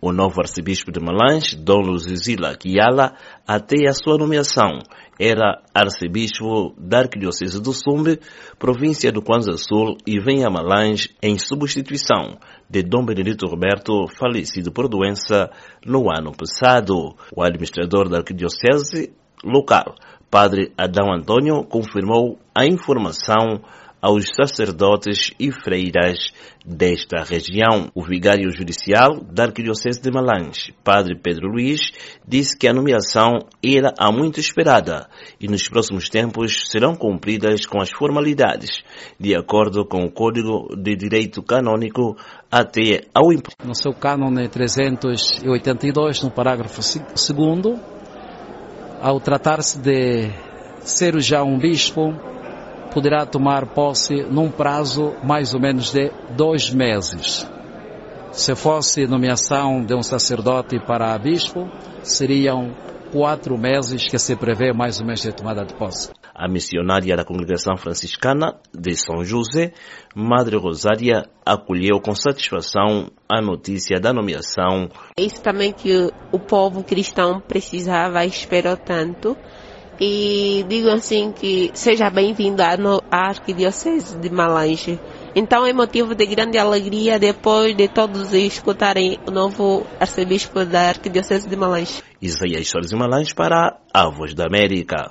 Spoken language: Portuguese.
O novo arcebispo de Malange, Dom Luzizila Kiala, até a sua nomeação, era arcebispo da Arquidiocese do Sumbe, província do Kwanza Sul, e vem a Malange em substituição de Dom Benedito Roberto, falecido por doença no ano passado. O administrador da Arquidiocese local, Padre Adão Antônio, confirmou a informação aos sacerdotes e freiras desta região. O vigário judicial da Arquidiocese de Malange, Padre Pedro Luiz, disse que a nomeação era há muito esperada e nos próximos tempos serão cumpridas com as formalidades, de acordo com o Código de Direito Canônico, até ao imposto. No seu cânone 382, no parágrafo 2º, ao tratar-se de ser já um bispo, poderá tomar posse num prazo mais ou menos de 2 meses. Se fosse nomeação de um sacerdote para bispo, seriam 4 meses que se prevê mais ou menos de tomada de posse. A missionária da Congregação Franciscana de São José, Madre Rosária, acolheu com satisfação a notícia da nomeação. Isso também que o povo cristão precisava e esperou tanto. E digo assim que seja bem-vindo à Arquidiocese de Malange. Então é motivo de grande alegria depois de todos escutarem o novo arcebispo da Arquidiocese de Malange. Isaías Soares de Malange para a Voz da América.